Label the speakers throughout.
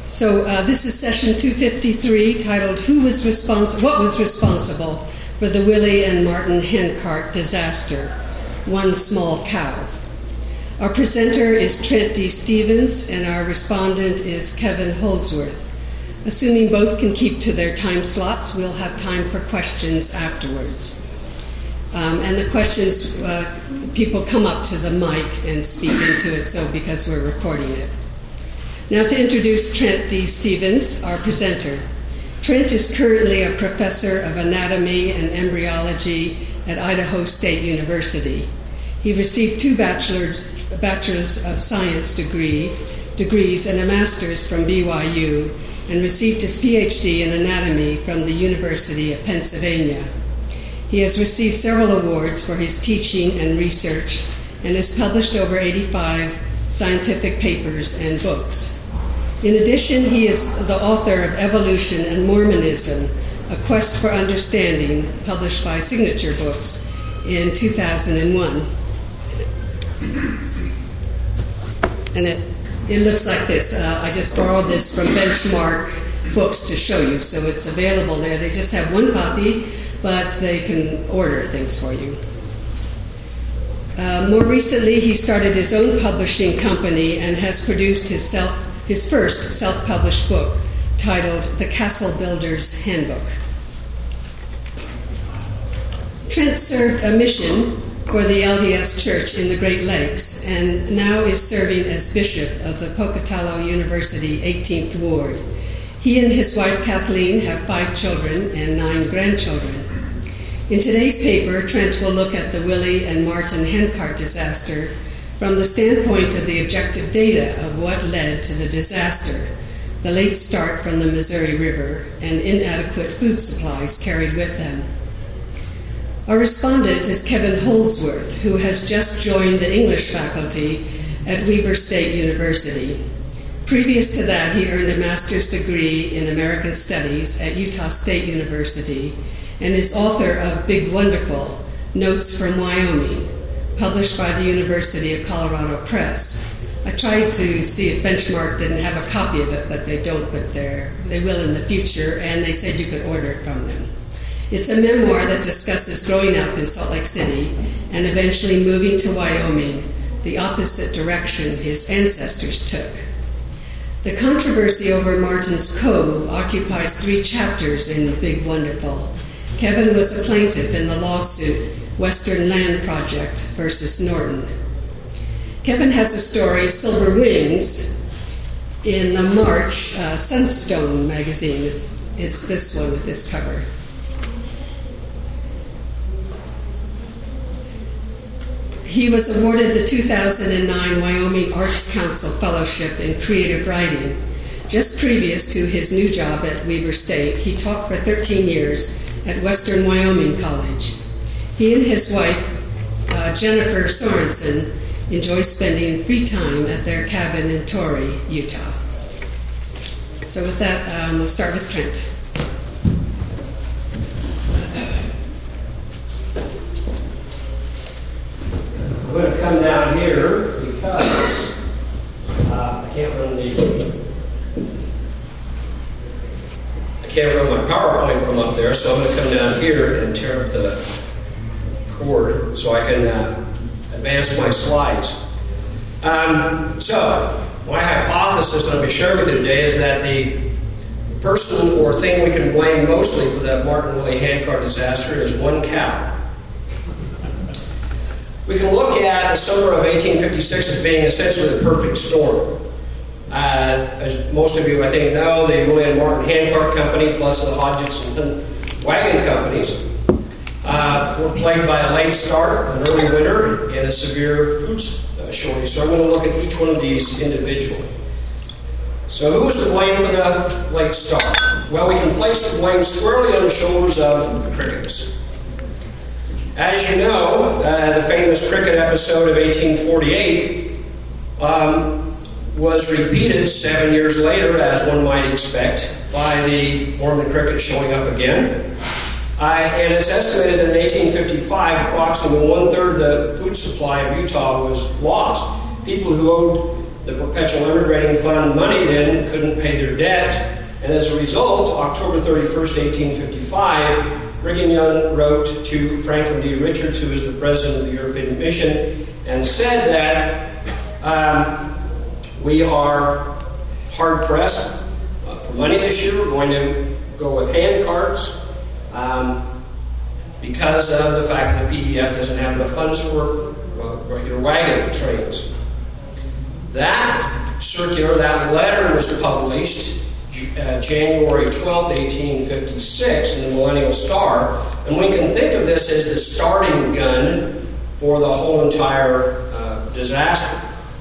Speaker 1: So this is session 253, titled What Was Responsible for the Willie and Martin Handcart Disaster? One Small Cow. Our presenter is Trent D. Stevens, and our respondent is Kevin Holdsworth. Assuming both can keep to their time slots, we'll have time for questions afterwards. And the questions, people come up to the mic and speak into it, so because we're recording it. Now to introduce Trent D. Stevens, our presenter. Trent is currently a professor of anatomy and embryology at Idaho State University. He received 2 bachelor's of science degrees and a master's from BYU, and received his PhD in anatomy from the University of Pennsylvania. He has received several awards for his teaching and research and has published over 85 scientific papers and books. In addition, he is the author of Evolution and Mormonism, A Quest for Understanding, published by Signature Books in 2001. And it looks like this. I just borrowed this from Benchmark Books to show you, so it's available there. They just have 1 copy, but they can order things for you. More recently, he started his own publishing company and has produced his first self-published book, titled The Castle Builder's Handbook. Trent served a mission for the LDS Church in the Great Lakes and now is serving as bishop of the Pocatello University 18th Ward. He and his wife Kathleen have 5 children and 9 grandchildren. In today's paper, Trent will look at the Willie and Martin Handcart disaster from the standpoint of the objective data of what led to the disaster, the late start from the Missouri River, and inadequate food supplies carried with them. Our respondent is Kevin Holdsworth, who has just joined the English faculty at Weber State University. Previous to that, he earned a master's degree in American Studies at Utah State University and is author of Big Wonderful, Notes from Wyoming, published by the University of Colorado Press. I tried to see if Benchmark didn't have a copy of it, but they don't, but they will in the future, and they said you could order it from them. It's a memoir that discusses growing up in Salt Lake City and eventually moving to Wyoming, the opposite direction his ancestors took. The controversy over Martin's Cove occupies 3 chapters in Big Wonderful. Kevin was a plaintiff in the lawsuit Western Land Project versus Norton. Kevin has a story, Silver Wings, in the March Sunstone magazine. It's this one with this cover. He was awarded the 2009 Wyoming Arts Council Fellowship in Creative Writing. Just previous to his new job at Weber State, he taught for 13 years at Western Wyoming College. He and his wife, Jennifer Sorensen, enjoy spending free time at their cabin in Torrey, Utah. So with that, we'll start with Trent.
Speaker 2: I'm going to come down here because I can't run my PowerPoint from up there, so I'm going to come down here and tear up the cord so I can advance my slides. So, my hypothesis that I'm going to share with you today is that the person or thing we can blame mostly for the Martin Willie Handcart disaster is one cow. We can look at the summer of 1856 as being essentially the perfect storm. As most of you, I think, know, the Willie and Martin Handcart Company plus the Hodgson Wagon Companies were plagued by a late start, an early winter, and a severe food shortage. So I'm going to look at each one of these individually. So who was to blame for the late start? Well, we can place the blame squarely on the shoulders of the crickets. As you know, the famous cricket episode of 1848 was repeated 7 years later, as one might expect, by the Mormon cricket showing up again. And it's estimated that in 1855, approximately 1/3 of the food supply of Utah was lost. People who owed the Perpetual Emigrating Fund money then couldn't pay their debt, and as a result, October 31st, 1855, Brigham Young wrote to Franklin D. Richards, who was the president of the European Mission, and said that we are hard-pressed for money this year. We're going to go with hand carts because of the fact that PEF doesn't have enough funds for regular wagon trains. That circular, that letter was published January 12, 1856 in the Millennial Star, and we can think of this as the starting gun for the whole entire disaster.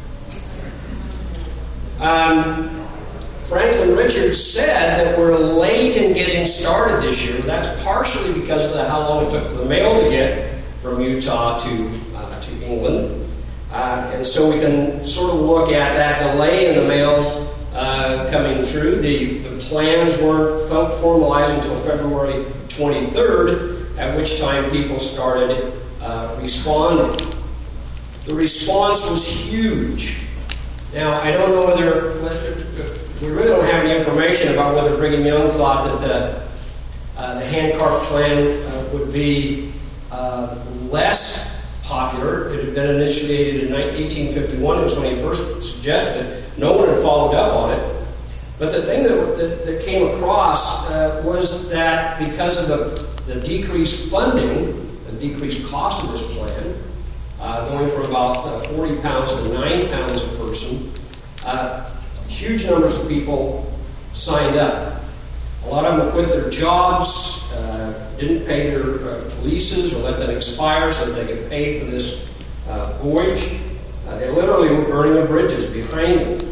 Speaker 2: Franklin Richards said that we're late in getting started this year. That's partially because of how long it took for the mail to get from Utah to England. And so we can sort of look at that delay in the mail coming through. The plans weren't formalized until February 23rd, at which time people started responding. The response was huge. Now, I don't know whether we really don't have any information about whether Brigham Young thought that the handcart plan would be less popular. It had been initiated in 1851. It was when he first suggested it. No one had followed up on it. But the thing that came across was that because of the decreased funding, the decreased cost of this plan, going from about 40 pounds to 9 pounds a person, huge numbers of people signed up. A lot of them quit their jobs, didn't pay their leases or let them expire so that they could pay for this voyage. They literally were burning the bridges behind them.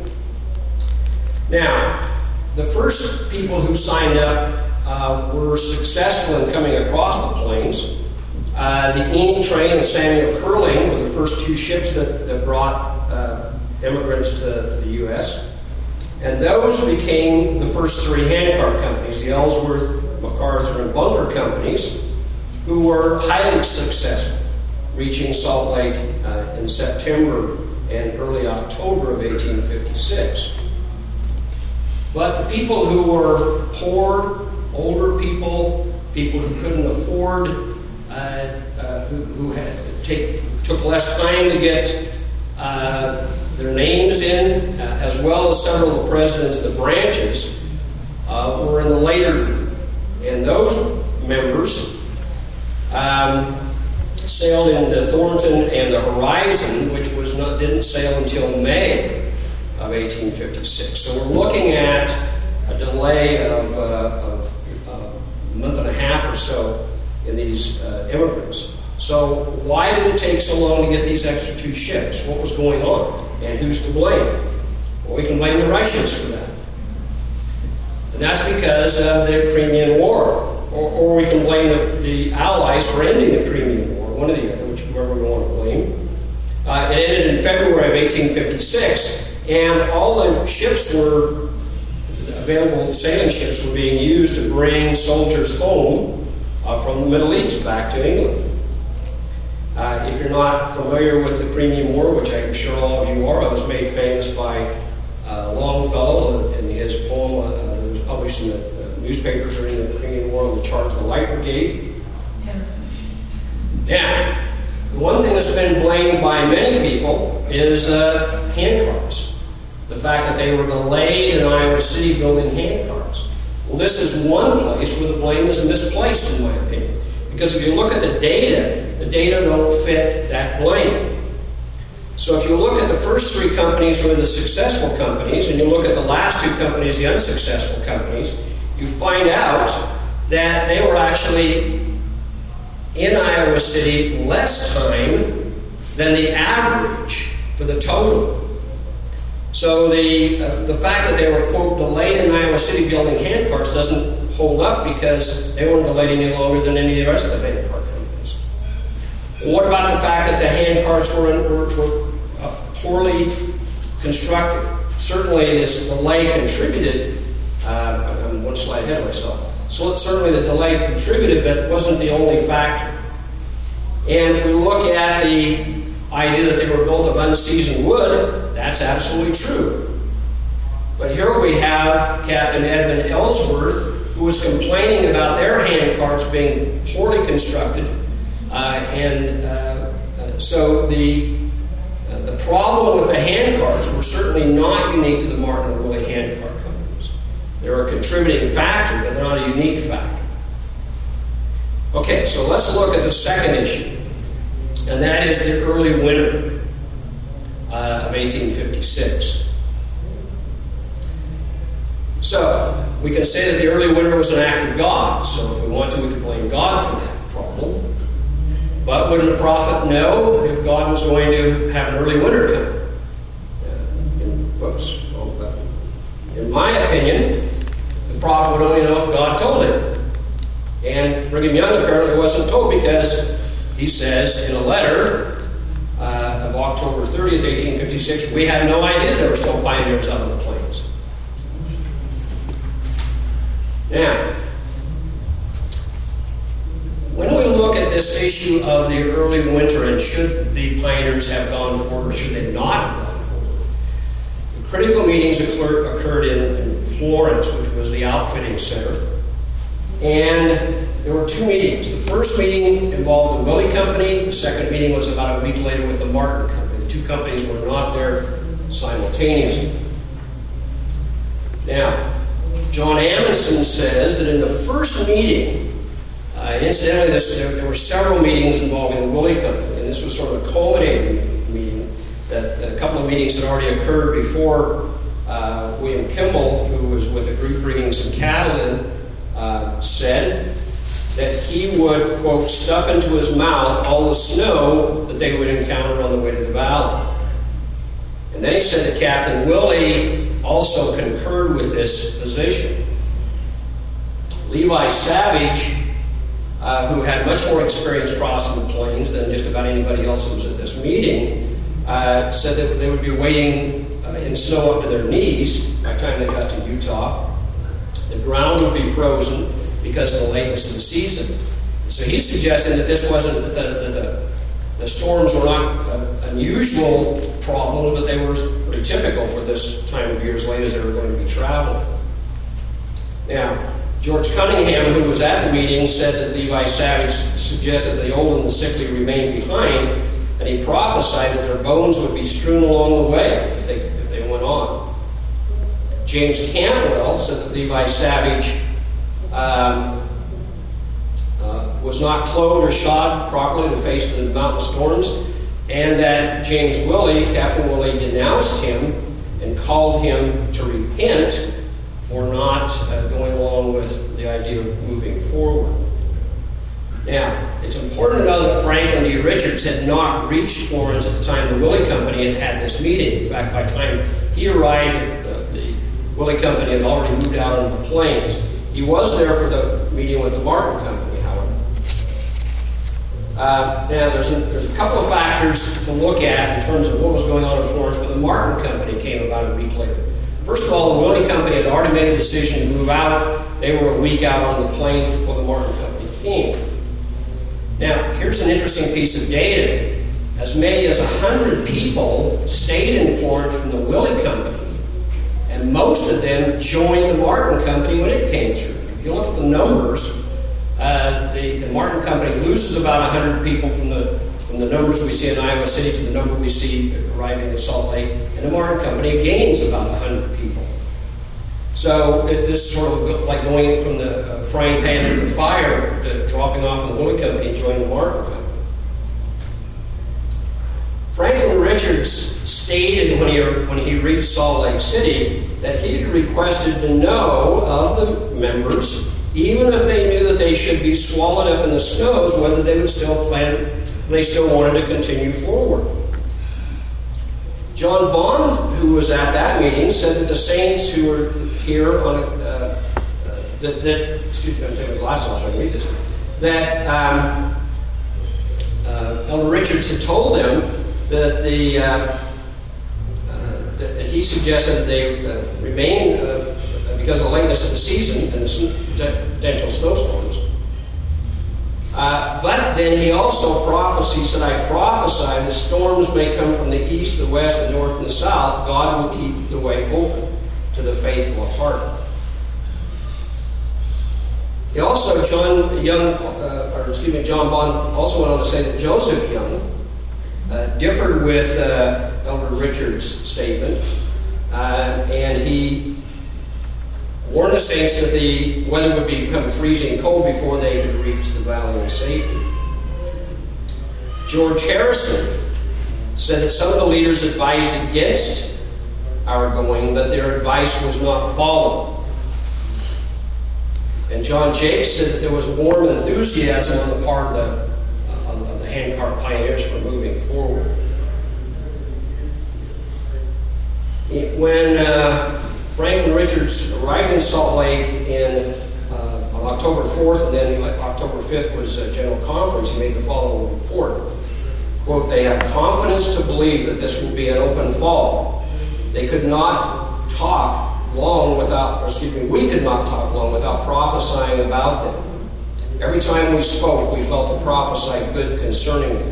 Speaker 2: Now, the first people who signed up were successful in coming across the plains. The Enid train and Samuel Curling were the first two ships that brought immigrants to the U.S. And those became the first three handcart companies, the Ellsworth, MacArthur, and Bunker companies, who were highly successful, reaching Salt Lake in September and early October of 1856. But the people who were poor, older people, people who couldn't afford, who took less time to get their names in, as well as several of the presidents of the branches, were in the later group. And those members sailed in the Thornton and the Horizon, which didn't sail until May of 1856. So we're looking at a delay of a month and a half or so in these immigrants. So why did it take so long to get these extra two ships? What was going on? And who's to blame? Well, we can blame the Russians for that. And that's because of the Crimean War. Or we can blame the Allies for ending the Crimean War, one or the other, whichever we want to blame. It ended in February of 1856, and all the ships were available, sailing ships were being used to bring soldiers home from the Middle East back to England. If you're not familiar with the Crimean War, which I'm sure all of you are, it was made famous by Longfellow in his poem that was published in the newspaper during the Crimean War on the charge of the Light Brigade. Yeah. The one thing that's been blamed by many people is handcarts. The fact that they were delayed in Iowa City building handcarts. Well, this is one place where the blame is misplaced, in my opinion. Because if you look at the data don't fit that blame. So if you look at the first three companies who are the successful companies, and you look at the last two companies, the unsuccessful companies, you find out that they were actually in Iowa City less time than the average for the total. So the fact that they were, quote, delayed in Iowa City building handcarts doesn't hold up because they weren't delayed any longer than any of the rest of the handcart companies. What about the fact that the handcarts were poorly constructed? Certainly this delay contributed. I'm one slide ahead of myself. So certainly the delay contributed, but it wasn't the only factor. And if we look at the idea that they were built of unseasoned wood, that's absolutely true. But here we have Captain Edmund Ellsworth, who was complaining about their hand carts being poorly constructed. So the problem with the hand carts were certainly not unique to the Martin and Willey hand cart companies. They're a contributing factor, but they're not a unique factor. Okay, so let's look at the second issue, and that is the early winter of 1856. So, we can say that the early winter was an act of God, so if we want to, we can blame God for that problem. But wouldn't the prophet know if God was going to have an early winter come? In my opinion, the prophet would only know if God told him. And Brigham Young apparently wasn't told, because he says in a letter of October 30th, 1856, we had no idea there were still pioneers out on the plains. Now, when we look at this issue of the early winter and should the pioneers have gone forward or should they not have gone forward, the critical meetings occurred in Florence, which was the outfitting center. And there were two meetings. The first meeting involved the Willey Company. The second meeting was about a week later with the Martin Company. The two companies were not there simultaneously. Now, John Amundsen says that in the first meeting, incidentally, there were several meetings involving the Willey Company, and this was sort of a culminating meeting. That a couple of meetings had already occurred before William Kimball, who was with a group bringing some cattle in, said that he would, quote, stuff into his mouth all the snow that they would encounter on the way to the valley. And then he said that Captain Willey also concurred with this position. Levi Savage, who had much more experience crossing the plains than just about anybody else who was at this meeting, said that they would be wading in snow up to their knees by the time they got to Utah. The ground would be frozen because of the lateness of the season. So he's suggesting that this wasn't, that the storms were not unusual problems, but they were pretty typical for this time of year as late as they were going to be traveling. Now, George Cunningham, who was at the meeting, said that Levi Savage suggested the old and the sickly remain behind, and he prophesied that their bones would be strewn along the way if they went on. James Cantwell said that Levi Savage was not clothed or shod properly to face the mountain storms, and that James Willey, Captain Willey, denounced him and called him to repent for not going along with the idea of moving forward. Now, it's important to know that Franklin D. Richards had not reached Florence at the time the Willey Company had this meeting. In fact, by the time he arrived, the Willey Company had already moved out on the plains. He was there for the meeting with the Martin Company, however. Now, there's a couple of factors to look at in terms of what was going on in Florence when the Martin Company came about a week later. First of all, the Willey Company had already made the decision to move out. They were a week out on the plains before the Martin Company came. Now, here's an interesting piece of data. As many as 100 people stayed in Florence from the Willey Company, and most of them joined the Martin Company when it came through. If you look at the numbers, the Martin Company loses about 100 people from the numbers we see in Iowa City to the number we see arriving in Salt Lake, and the Martin Company gains about 100 people. So this is sort of like going from the frying pan into the fire, to dropping off in the Willey Company and joining the Martin Company. Franklin Richards stated when he reached Salt Lake City that he had requested to know of the members, even if they knew that they should be swallowed up in the snows, whether they would still wanted to continue forward. John Bond, who was at that meeting, said that the saints who were here on excuse me, I'm taking my glasses off so I can read this. That Elder Richards had told them that that he suggested that they remain because of the lateness of the season and the potential snowstorms. But then he also said, I prophesy that storms may come from the east, the west, the north, and the south. God will keep the way open to the faithful of heart. He also, John Bond also went on to say that Joseph Young differed with Elder Richard's statement, and he warned the saints that the weather would become freezing cold before they could reach the valley in safety. George Harrison said that some of the leaders advised against our going, but their advice was not followed. And John Jakes said that there was warm enthusiasm on the part of the handcart pioneers for moving forward. When Franklin Richards arrived in Salt Lake on October 4th, and then October 5th was a general conference, he made the following report. Quote, they have confidence to believe that this will be an open fall. They could not talk long without, we could not talk long without prophesying about them. Every time we spoke, we felt to prophesy good concerning them.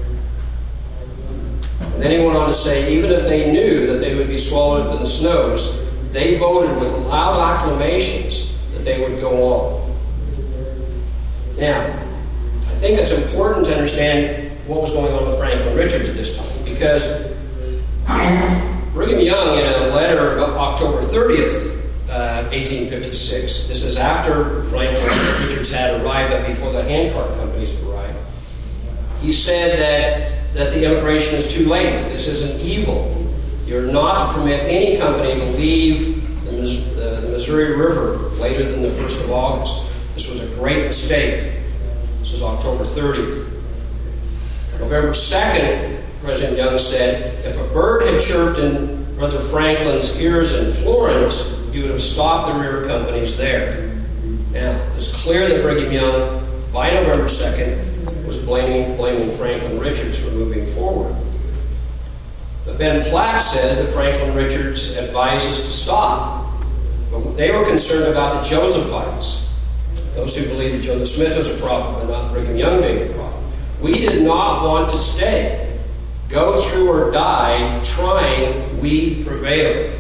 Speaker 2: And then he went on to say, even if they knew that they would be swallowed up in the snows, they voted with loud acclamations that they would go on. Now, I think it's important to understand what was going on with Franklin Richards at this time, because Brigham Young, in a letter of October 30th, 1856, this is after Franklin Richards had arrived, but before the handcart companies had arrived, he said that the immigration is too late, that this is an evil. You're not to permit any company to leave the Missouri River later than the 1st of August. This was a great mistake. This was October 30th. November 2nd, President Young said, if a bird had chirped in Brother Franklin's ears in Florence, he would have stopped the rear companies there. Now, it's clear that Brigham Young, by November 2nd, was blaming Franklin Richards for moving forward. But Ben Platt says that Franklin Richards advised us to stop. But they were concerned about the Josephites, those who believed that Joseph Smith was a prophet, but not Brigham Young being a prophet. We did not want to stay. Go through or die, trying, we prevailed.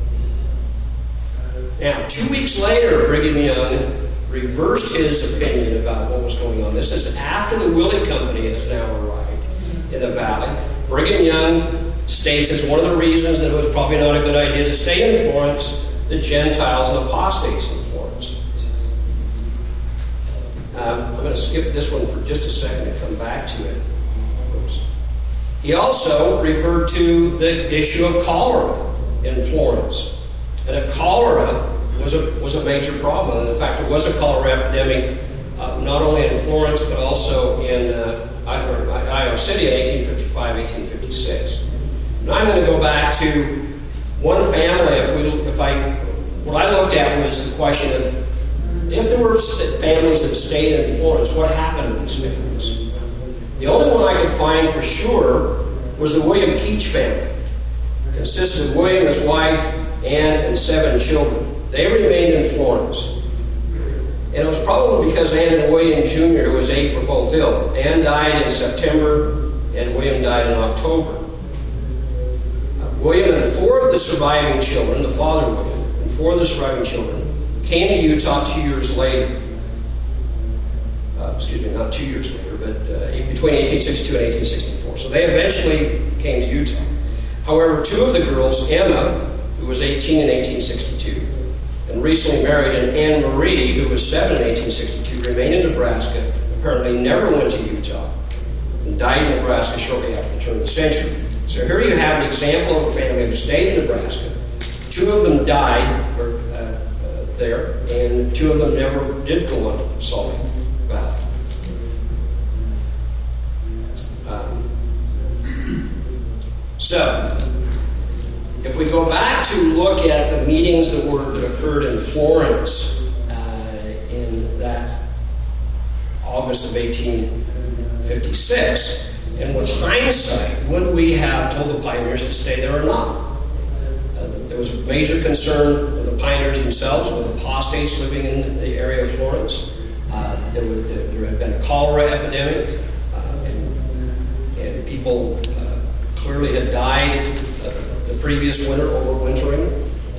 Speaker 2: Now, 2 weeks later, Brigham Young reversed his opinion about what was going on. This is after the Willey Company has now arrived in the valley. Brigham Young states as one of the reasons that it was probably not a good idea to stay in Florence, the Gentiles and apostates in Florence. I'm going to skip this one for just a second and come back to it. Oops. He also referred to the issue of cholera in Florence. And cholera was a major problem. And in fact, it was a cholera epidemic not only in Florence, but also in Iowa City in 1855, 1856. Now I'm going to go back to one family. What I looked at was the question of, if there were families that stayed in Florence, what happened to these families? The only one I could find for sure was the William Keach family. It consisted of William, his wife, Anne, and 7 children. They remained in Florence. And it was probably because Anne and William Jr., who was 8, were both ill. Anne died in September, and William died in October. William and 4 of the surviving children, the father William, and 4 of the surviving children, came to Utah 2 years later. Not 2 years later, but between 1862 and 1864. So they eventually came to Utah. However, 2 of the girls, Emma, who was 18 in 1862, and recently married, and Anne Marie, who was 7 in 1862, remained in Nebraska, apparently never went to Utah, and died in Nebraska shortly after the turn of the century. So here you have an example of a family who stayed in Nebraska. 2 of them died there, and 2 of them never did go on Salt Lake Valley. So, if we go back to look at the meetings that occurred in Florence in that August of 1856, and with hindsight, would we have told the pioneers to stay there or not? There was a major concern of the pioneers themselves with apostates living in the area of Florence. There had been a cholera epidemic, and people clearly had died the previous winter, overwintering.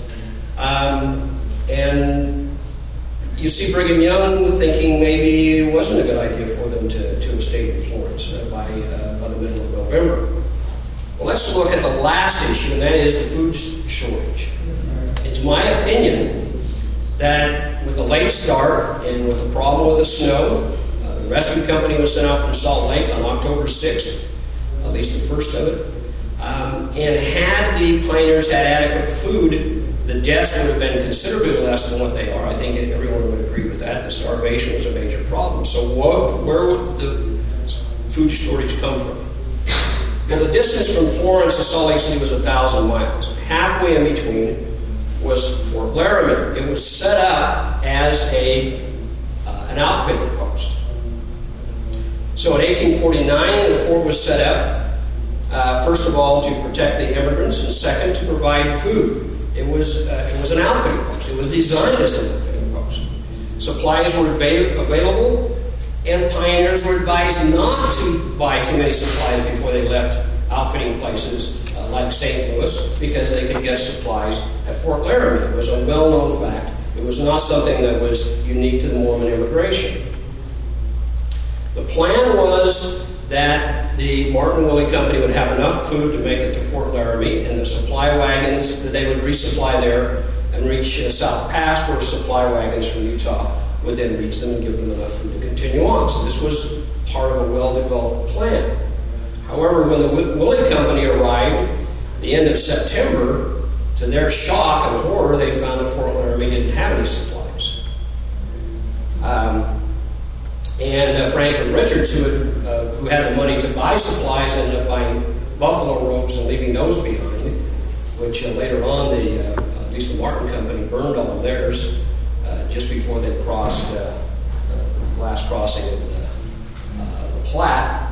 Speaker 2: And you see Brigham Young thinking maybe it wasn't a good idea for them to have stayed in Florence by the middle of November. Well, let's look at the last issue, and that is the food shortage. It's my opinion that with the late start and with the problem with the snow, the rescue company was sent out from Salt Lake on October 6th, at least the first of it. And had the pioneers had adequate food, the deaths would have been considerably less than what they are. I think everyone would agree with that. The starvation was a major problem. So where would the food shortage come from? Well, the distance from Florence to Salt Lake City was 1,000 miles. Halfway in between was Fort Laramie. It was set up as an outfitting post. So in 1849, the fort was set up, first of all, to protect the immigrants, and second, to provide food. It was an outfitting post. It was designed as an outfitting post. Supplies were available, and pioneers were advised not to buy too many supplies before they left outfitting places like St. Louis, because they could get supplies at Fort Laramie. It was a well-known fact. It was not something that was unique to the Mormon immigration. The plan was that the Martin Willey Company would have enough food to make it to Fort Laramie, and the supply wagons that they would resupply there and reach South Pass, where supply wagons from Utah would then reach them and give them enough food to continue on. So this was part of a well-developed plan. However, when the Willey Company arrived the end of September, to their shock and horror, they found that Fort Laramie didn't have any supplies. And Franklin Richards, who had the money to buy supplies, ended up buying buffalo robes and leaving those behind, which later on, at least the Martin Company burned all of theirs just before they crossed the last crossing of the Platte.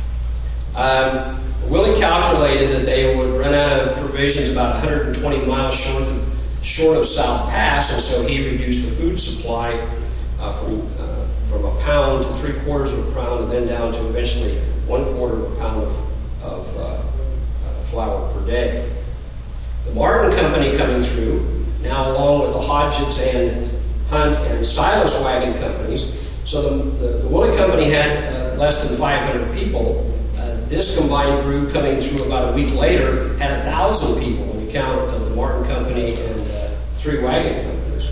Speaker 2: Willey calculated that they would run out of provisions about 120 miles short of South Pass, and so he reduced the food supply from a pound to 3/4 of a pound, and then down to eventually 1/4 of a pound of flour per day. The Martin Company coming through, now along with the Hodgetts and Hunt and Silas wagon companies, so the Willey Company had less than 500 people. This combined group coming through about a week later had 1,000 people when you count the Martin Company and 3 wagon companies.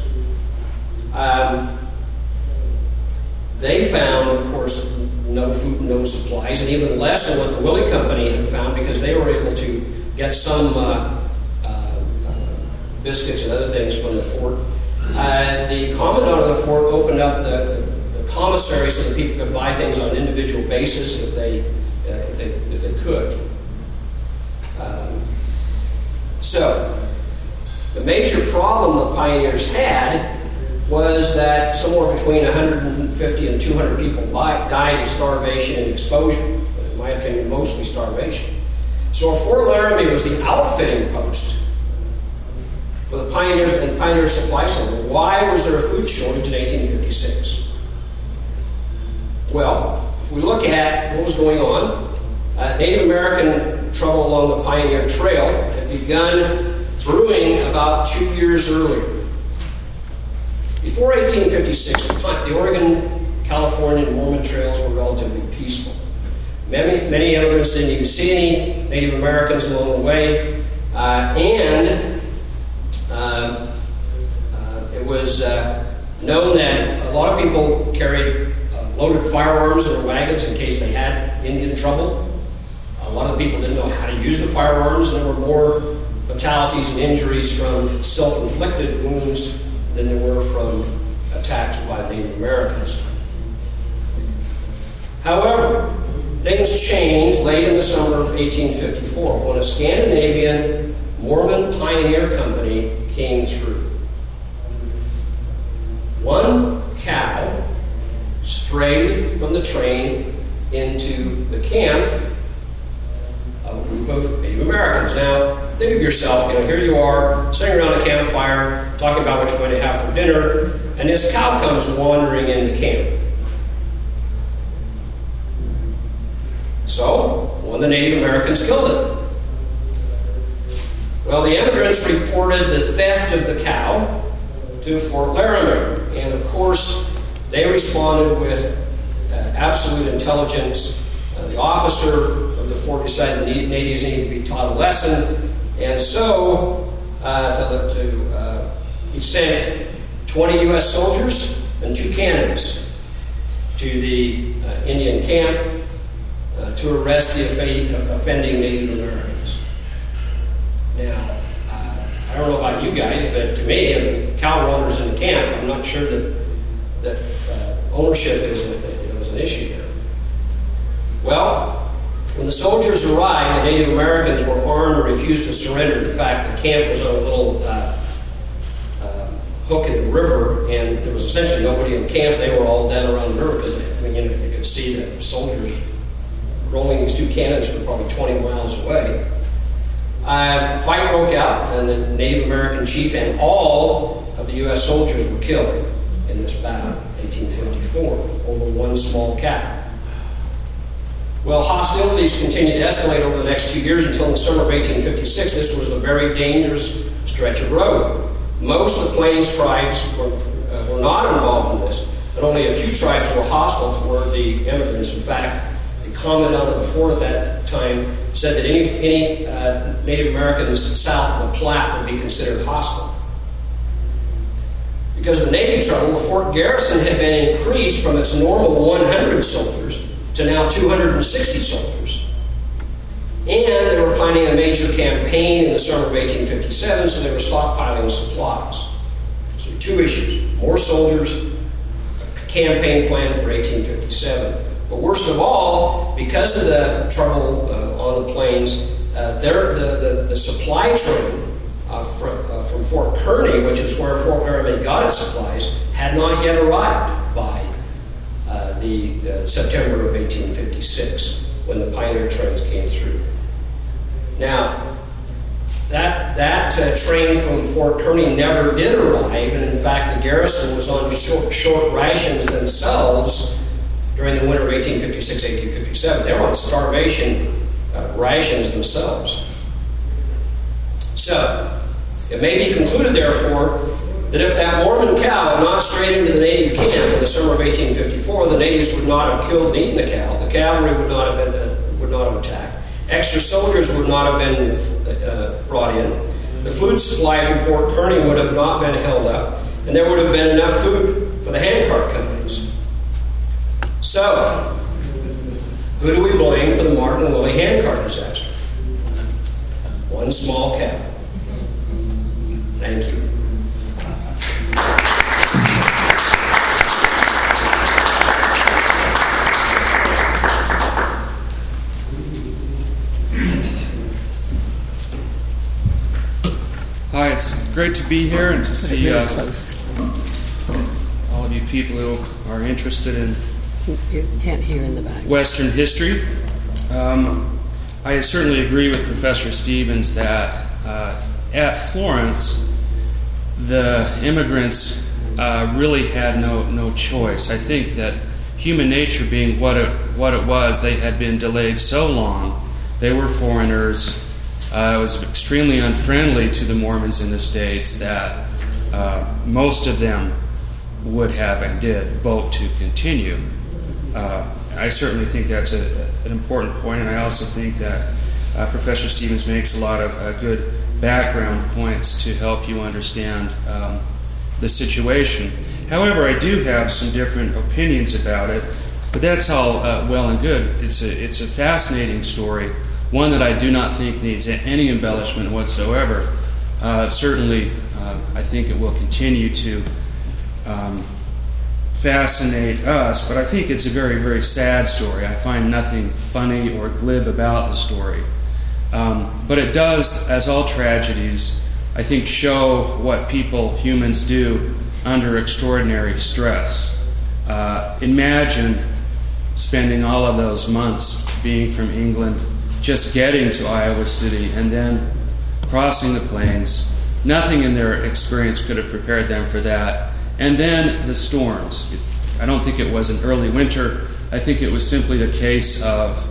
Speaker 2: They found, of course, no food, no supplies, and even less than what the Willey Company had found, because they were able to get some biscuits and other things from the fort. The commandant of the fort opened up the commissary so that people could buy things on an individual basis if they could. So, the major problem the pioneers had was that somewhere between 150 and 200 people died of starvation and exposure. But in my opinion, mostly starvation. So Fort Laramie was the outfitting post for the pioneers and Pioneer Supply Center. Why was there a food shortage in 1856? Well, if we look at what was going on, Native American trouble along the Pioneer Trail had begun brewing about 2 years earlier. Before 1856, the Oregon, California, and Mormon trails were relatively peaceful. Many immigrants didn't even see any Native Americans along the way, and it was known that a lot of people carried loaded firearms in their wagons in case they had Indian trouble. A lot of people didn't know how to use the firearms, and there were more fatalities and injuries from self-inflicted wounds than there were from attacks by Native Americans. However, things changed late in the summer of 1854 when a Scandinavian Mormon pioneer company came through. One cow strayed from the train into the camp of a group of Native Americans. Now, think of yourself, here you are, sitting around a campfire, talking about what you're going to have for dinner, and this cow comes wandering into camp. So, one of the Native Americans killed it. Well, the immigrants reported the theft of the cow to Fort Laramie. And of course, they responded with absolute intelligence. The officer of the fort decided the natives needed to be taught a lesson. And so, he sent 20 U.S. soldiers and 2 cannons to the Indian camp to arrest the offending Native Americans. Now, I don't know about you guys, but to me, I mean, cow owners in the camp, I'm not sure that ownership is an issue there. Well, when the soldiers arrived, the Native Americans were armed and refused to surrender. In fact, the camp was on a little hook in the river, and there was essentially nobody in camp. They were all down around the river because you could see the soldiers rolling these 2 cannons from probably 20 miles away. A fight broke out, and the Native American chief and all of the U.S. soldiers were killed in this battle, 1854, over one small cow. Well, hostilities continued to escalate over the next 2 years until in the summer of 1856. This was a very dangerous stretch of road. Most of the Plains tribes were not involved in this, but only a few tribes were hostile toward the immigrants. In fact, the commandant of the fort at that time said that any Native Americans south of the Platte would be considered hostile. Because of the native trouble, the fort garrison had been increased from its normal 100 soldiers to now 260 soldiers. And they were planning a major campaign in the summer of 1857, so they were stockpiling supplies. So 2 issues: more soldiers, a campaign plan for 1857. But worst of all, because of the trouble on the plains, the supply train from Fort Kearny, which is where Fort Laramie got its supplies, had not yet arrived by the September of 1856, when the pioneer trains came through. Now, that train from Fort Kearny never did arrive, and in fact, the garrison was on short rations themselves during the winter of 1856-1857. They were on starvation rations themselves. So, it may be concluded, therefore, that if that Mormon cow had not strayed into the native camp in the summer of 1854, the natives would not have killed and eaten the cow. The cavalry would not have attacked. Extra soldiers would not have been brought in. The food supply from Fort Kearny would have not been held up, and there would have been enough food for the handcart companies. So, who do we blame for the Martin and Willie handcart disaster? One small cow. Thank you.
Speaker 3: Hi, it's great to be here and to see all of you people who are interested in
Speaker 4: You can't hear in the back.
Speaker 3: Western history. I certainly agree with Professor Stevens that at Florence, the immigrants really had no choice. I think that human nature being what it was, they had been delayed so long. They were foreigners. It was extremely unfriendly to the Mormons in the States that most of them would have and did vote to continue. I certainly think that's an important point, and I also think that Professor Stevens makes a lot of good background points to help you understand the situation. However, I do have some different opinions about it, but that's all well and good. It's a fascinating story, one that I do not think needs any embellishment whatsoever. Certainly, I think it will continue to fascinate us, but I think it's a very, very sad story. I find nothing funny or glib about the story. But it does, as all tragedies, I think show what humans do under extraordinary stress. Imagine spending all of those months being from England, just getting to Iowa City, and then crossing the plains. Nothing in their experience could have prepared them for that. And then the storms. I don't think it was an early winter. I think it was simply the case of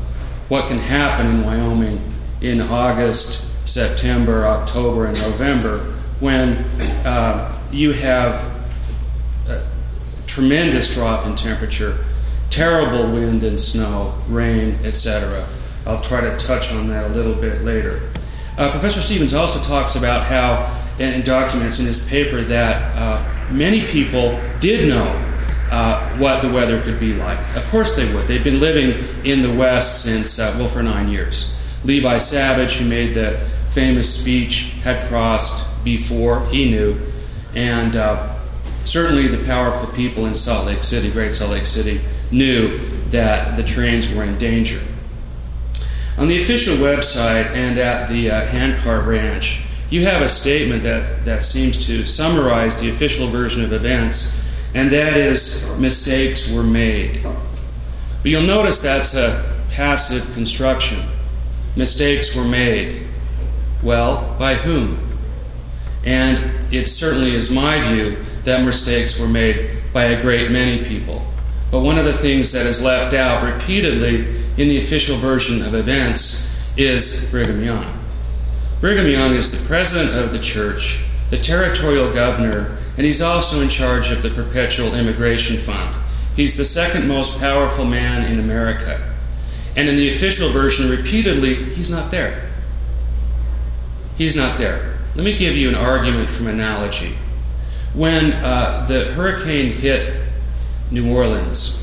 Speaker 3: what can happen in Wyoming in August, September, October, and November when you have a tremendous drop in temperature, terrible wind and snow, rain, etc. I'll try to touch on that a little bit later. Professor Stevens also talks about how, and documents in his paper, that many people did know what the weather could be like. Of course they would. They've been living in the West since, for 9 years. Levi Savage, who made the famous speech, had crossed before. He knew. And certainly the powerful people in Salt Lake City, Great Salt Lake City, knew that the trains were in danger. On the official website and at the Handcart Ranch, you have a statement that seems to summarize the official version of events, and that is, mistakes were made. But you'll notice that's a passive construction. Mistakes were made. Well, by whom? And it certainly is my view that mistakes were made by a great many people. But one of the things that is left out repeatedly in the official version of events is Brigham Young. Brigham Young is the president of the church, the territorial governor, and he's also in charge of the Perpetual Immigration Fund. He's the second most powerful man in America. And in the official version, repeatedly, he's not there. He's not there. Let me give you an argument from analogy. When the hurricane hit New Orleans,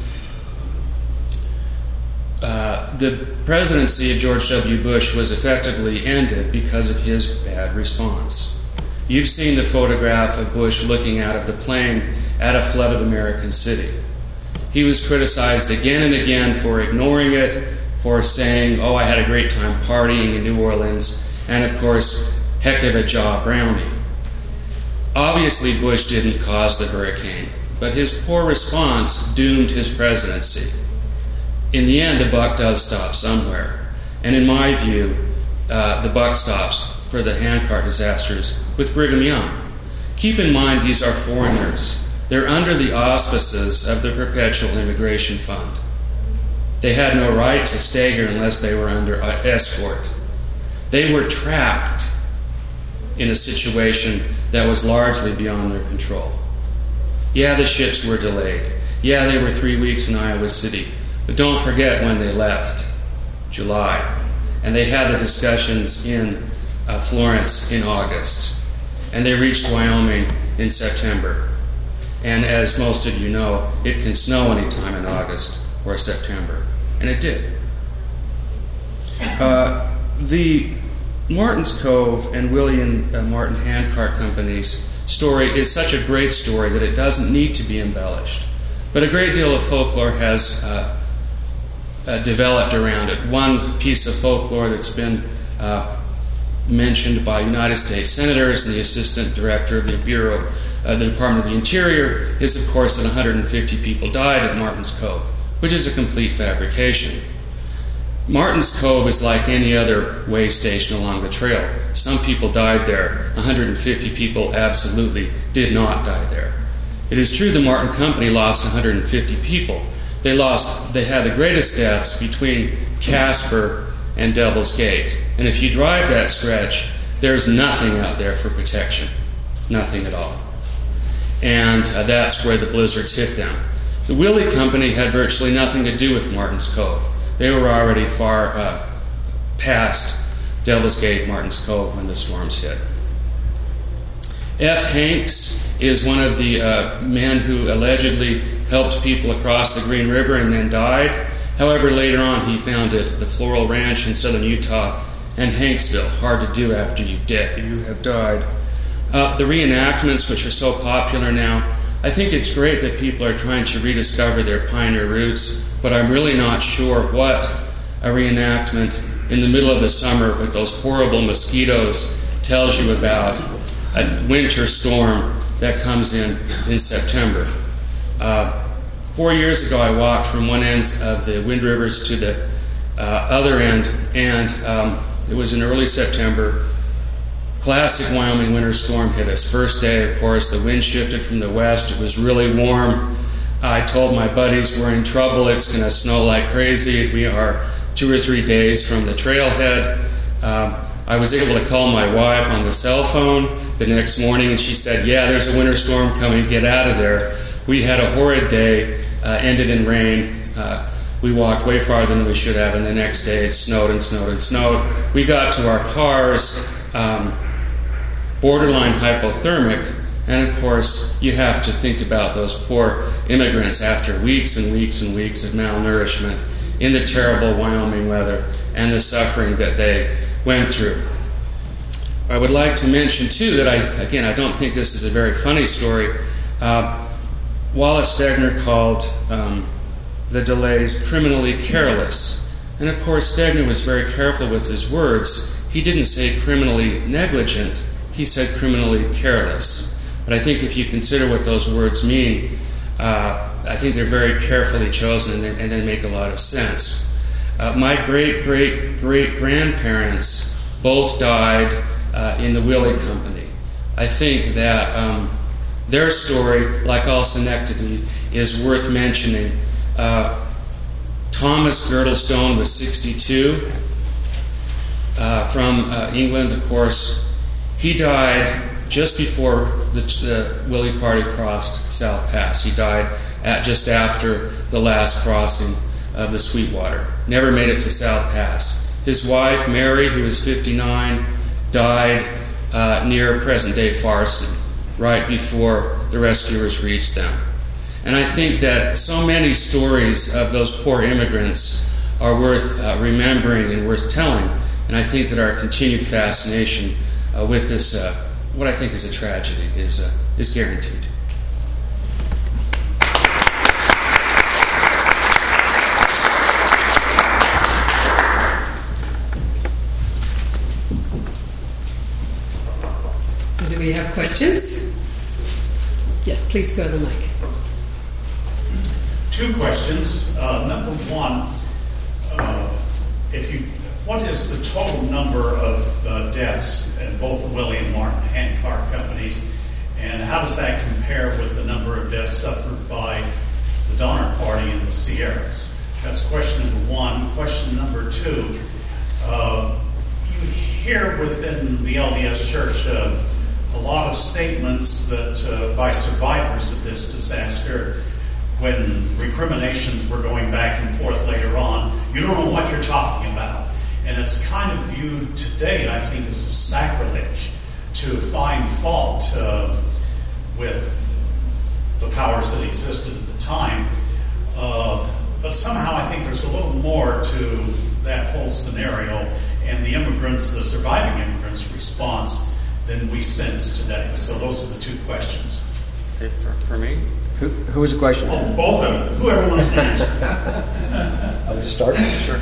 Speaker 3: the presidency of George W. Bush was effectively ended because of his bad response. You've seen the photograph of Bush looking out of the plane at a flooded American city. He was criticized again and again for ignoring it, for saying, oh, I had a great time partying in New Orleans, and of course, heck of a job, Brownie. Obviously, Bush didn't cause the hurricane, but his poor response doomed his presidency. In the end, the buck does stop somewhere. And in my view, the buck stops for the Handcart disasters with Brigham Young. Keep in mind, these are foreigners. They're under the auspices of the Perpetual Immigration Fund. They had no right to stay here unless they were under escort. They were trapped in a situation that was largely beyond their control. Yeah, the ships were delayed. Yeah, they were 3 weeks in Iowa City. But don't forget when they left, July. And they had the discussions in Florence in August. And they reached Wyoming in September. And as most of you know, it can snow any time in August or September. And it did. The Martin's Cove and William Martin Handcart Company's story is such a great story that it doesn't need to be embellished. But a great deal of folklore has developed around it. One piece of folklore that's been mentioned by United States senators and the assistant director of the Bureau, the Department of the Interior, is of course that 150 people died at Martin's Cove, which is a complete fabrication. Martin's Cove is like any other way station along the trail. Some people died there. 150 people absolutely did not die there. It is true the Martin Company lost 150 people. They had the greatest deaths between Casper and Devil's Gate. And if you drive that stretch, there's nothing out there for protection. Nothing at all. And that's where the blizzards hit them. The Willie Company had virtually nothing to do with Martin's Cove. They were already far past Devil's Gate, Martin's Cove, when the storms hit. F. Hanks is one of the men who allegedly helped people across the Green River and then died. However, later on he founded the Floral Ranch in southern Utah and Hanksville. Hard to do after you have died. The reenactments, which are so popular now, I think it's great that people are trying to rediscover their pioneer roots, but I'm really not sure what a reenactment in the middle of the summer with those horrible mosquitoes tells you about a winter storm that comes in September. 4 years ago, I walked from one end of the Wind Rivers to the other end, and it was in early September. Classic Wyoming winter storm hit us. First day, of course, the wind shifted from the west. It was really warm. I told my buddies we're in trouble. It's going to snow like crazy. We are 2 or 3 days from the trailhead. I was able to call my wife on the cell phone the next morning, and she said, yeah, there's a winter storm coming, get out of there. We had a horrid day, ended in rain. We walked way farther than we should have, and the next day it snowed and snowed and snowed. We got to our cars borderline hypothermic, and of course you have to think about those poor immigrants after weeks and weeks and weeks of malnourishment in the terrible Wyoming weather and the suffering that they went through. I would like to mention too that I don't think this is a very funny story. Wallace Stegner called the delays criminally careless. And of course Stegner was very careful with his words. He didn't say criminally negligent, he said criminally careless. But I think if you consider what those words mean, I think they're very carefully chosen and they make a lot of sense. My great-great-great-grandparents both died in the Willey Company. I think that their story, like all Schenectady, is worth mentioning. Thomas Girdlestone was 62 from England, of course. He died just before the Willey Party crossed South Pass. He died just after the last crossing of the Sweetwater. Never made it to South Pass. His wife, Mary, who was 59, died near present-day Farson, right before the rescuers reached them. And I think that so many stories of those poor immigrants are worth remembering and worth telling. And I think that our continued fascination with this, what I think is a tragedy, is guaranteed.
Speaker 1: So do we have questions? Yes, please go to the mic.
Speaker 5: 2 questions. Number one, what is the total number of deaths in both the Willey and Martin Hand Car companies, and how does that compare with the number of deaths suffered by the Donner Party in the Sierras? That's question number one. Question number 2, you hear within the LDS Church a lot of statements that by survivors of this disaster, when recriminations were going back and forth later on, you don't know what you're talking about. And it's kind of viewed today, I think, as a sacrilege to find fault with the powers that existed at the time. But somehow I think there's a little more to that whole scenario and the immigrants, the surviving immigrants' response than we sense today. So those are the 2 questions.
Speaker 3: For me?
Speaker 6: Who was the question?
Speaker 5: Oh, both of them. Whoever wants to answer.
Speaker 6: I'll just start.
Speaker 3: Sure.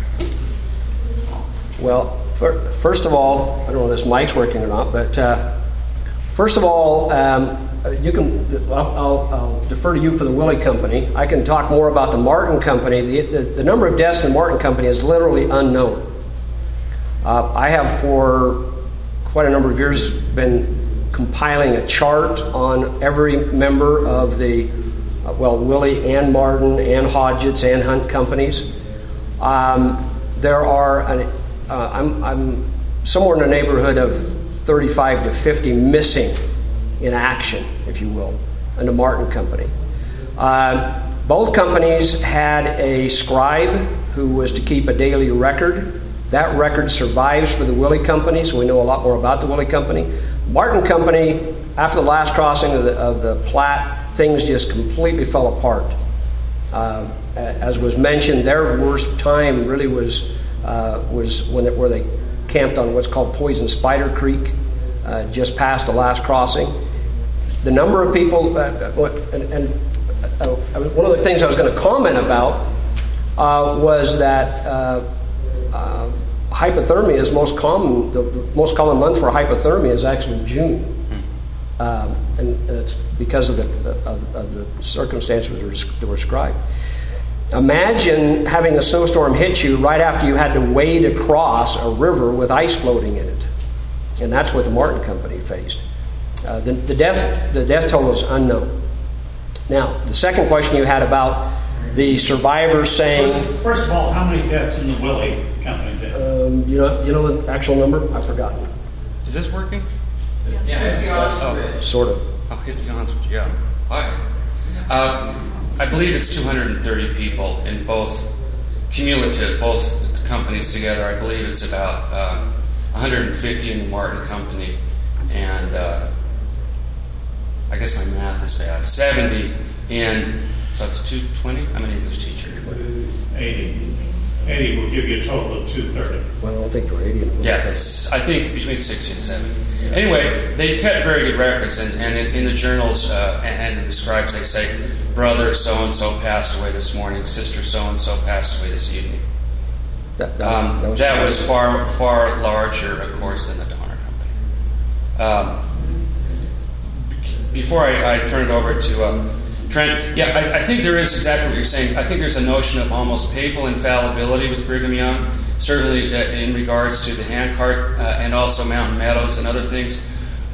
Speaker 6: Well, first of all, I don't know if this mic's working or not, but first of all, I'll defer to you for the Willey Company. I can talk more about the Martin Company. The number of deaths in the Martin Company is literally unknown. I have for quite a number of years been compiling a chart on every member of the Willey and Martin and Hodgetts and Hunt companies. There are I'm somewhere in the neighborhood of 35 to 50 missing in action, if you will, in the Martin Company. Both companies had a scribe who was to keep a daily record. That record survives for the Willey Company, so we know a lot more about the Willey Company. Martin Company, after the last crossing of the Platte, things just completely fell apart. As was mentioned, their worst time really was where they camped on what's called Poison Spider Creek, just past the last crossing. The number of people, one of the things I was going to comment about was that hypothermia is most common. The most common month for hypothermia is actually June, and it's because of the circumstances that were described. Imagine having a snowstorm hit you right after you had to wade across a river with ice floating in it, and that's what the Martin Company faced. The death toll is unknown. Now, the second question you had about the survivors saying...
Speaker 5: First of all, how many deaths in the Willie Company did?
Speaker 6: You know the actual number? I've forgotten.
Speaker 3: Is this working?
Speaker 7: Yeah.
Speaker 6: Sort of.
Speaker 3: I'll hit the answer. Yeah. Hi. I believe it's 230 people in both cumulative, both companies together. I believe it's about 150 in the Martin Company, and I guess my math is bad. 70 in, so it's 220. I'm an English teacher.
Speaker 5: 80 will give you a total of 230.
Speaker 6: Well, I don't think there were 80 in the
Speaker 3: Yes, I think between 60 and 70. Anyway, they kept very good records, and in the journals and in the scribes they say, brother so-and-so passed away this morning, sister so-and-so passed away this evening. That was far larger, of course, than the Donner Company. Before I turn it over to Trent, yeah, I think there is exactly what you're saying. I think there's a notion of almost papal infallibility with Brigham Young, certainly in regards to the handcart and also Mountain Meadows and other things.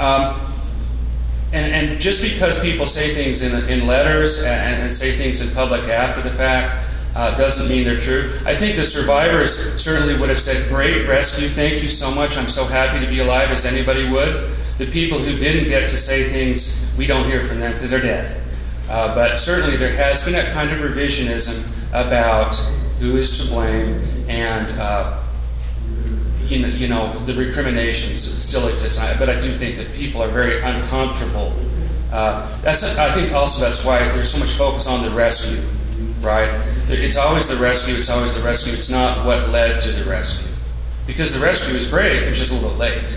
Speaker 3: And just because people say things in letters and say things in public after the fact doesn't mean they're true. I think the survivors certainly would have said, great rescue, thank you so much, I'm so happy to be alive as anybody would. The people who didn't get to say things, we don't hear from them because they're dead. But certainly there has been a kind of revisionism about who is to blame, and the recriminations still exist. But I do think that people are very uncomfortable. I think also that's why there's so much focus on the rescue, right? It's always the rescue. It's always the rescue. It's not what led to the rescue, because the rescue is great. It was just a little late.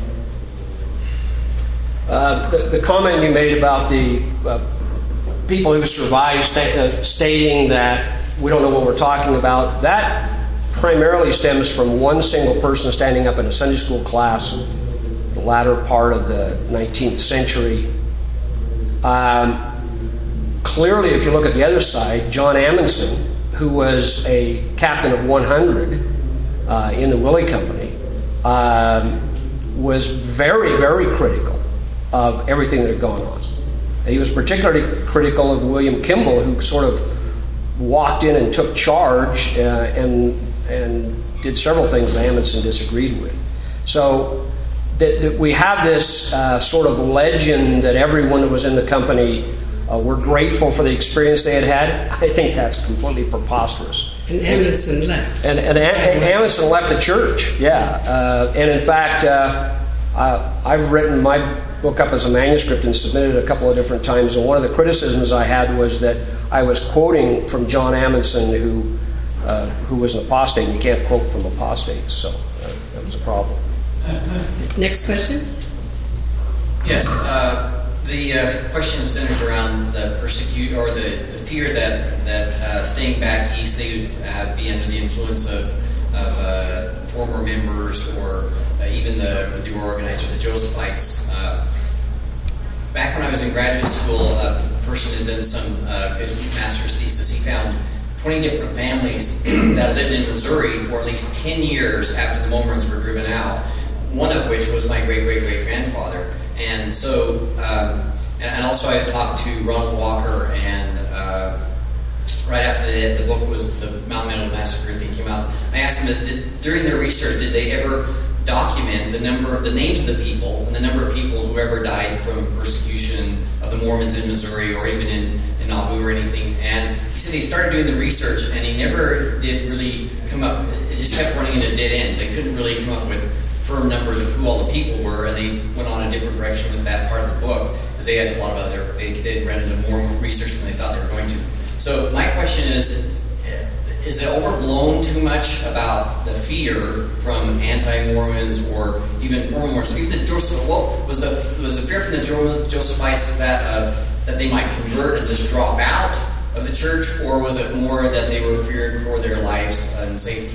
Speaker 6: The comment you made about the people who survived stating that we don't know what we're talking about, that primarily stems from one single person standing up in a Sunday school class in the latter part of the 19th century. Clearly, if you look at the other side, John Amundsen, who was a captain of 100 in the Willie Company, was very, very critical of everything that had gone on. He was particularly critical of William Kimball, who sort of walked in and took charge and did several things that Amundsen disagreed with. So that we have this sort of legend that everyone who was in the company were grateful for the experience they had. I think that's completely preposterous.
Speaker 1: And Amundsen left.
Speaker 6: And Amundsen left the church, yeah. And in fact, I've written my book up as a manuscript and submitted it a couple of different times. And one of the criticisms I had was that I was quoting from John Amundsen, who was an apostate, and you can't quote from apostates, so that was a problem.
Speaker 1: Next question?
Speaker 7: Yes, the question centers around the the fear that staying back east they would be under the influence of former members or even the organizer, the Josephites. Back when I was in graduate school, a person had done his master's thesis. He found 20 different families that lived in Missouri for at least 10 years after the Mormons were driven out, one of which was my great-great-great-grandfather. And so, and also I talked to Ronald Walker, and right after the book was the Mountain Meadows Massacre thing came out, I asked him, during their research, did they ever document the names of the people and the number of people who ever died from persecution of the Mormons in Missouri or even in Nauvoo or anything? And he said he started doing the research and he never did really come up, it just kept running into dead ends. They couldn't really come up with firm numbers of who all the people were, and they went on a different direction with that part of the book because they had a lot of they ran into more research than they thought they were going to. So my question is it overblown too much about the fear from anti-Mormons or even former Mormons? Even the was the fear from the Josephites that they might convert and just drop out of the church, or was it more that they were feared for their lives and safety?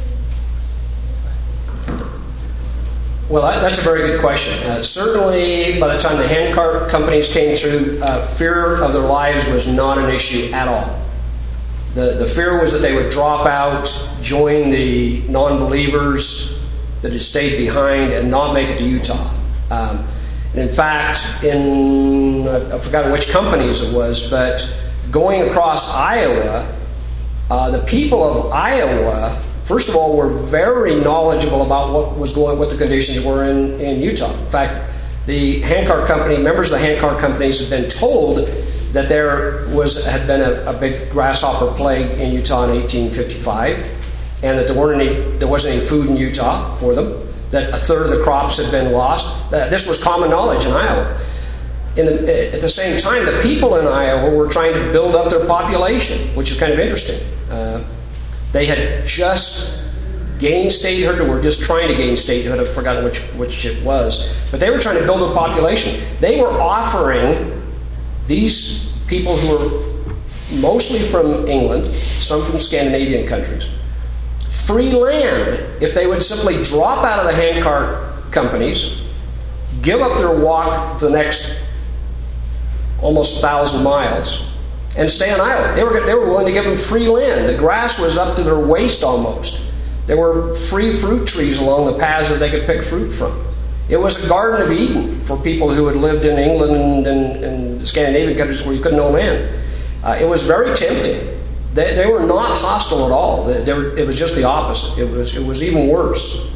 Speaker 6: Well, that's a very good question. Certainly, by the time the handcart companies came through, fear of their lives was not an issue at all. The fear was that they would drop out, join the non-believers that had stayed behind, and not make it to Utah. And in fact, I've forgotten which companies it was, but going across Iowa, the people of Iowa, first of all, were very knowledgeable about what the conditions were in Utah. In fact, the handcart company, members of the handcart companies had been told that there had been a big grasshopper plague in Utah in 1855, and that there wasn't any food in Utah for them, that a third of the crops had been lost. This was common knowledge in Iowa. At the same time, the people in Iowa were trying to build up their population, which is kind of interesting. They had just gained statehood, or were just trying to gain statehood. I've forgotten which it was. But they were trying to build a population. They were offering these people who were mostly from England, some from Scandinavian countries, free land if they would simply drop out of the handcart companies, give up their walk the next almost 1,000 miles, and stay on island. They were willing to give them free land. The grass was up to their waist almost. There were free fruit trees along the paths that they could pick fruit from. It was a Garden of Eden for people who had lived in England and the Scandinavian countries where you couldn't own land. It was very tempting. They were not hostile at all. It was just the opposite. It was even worse.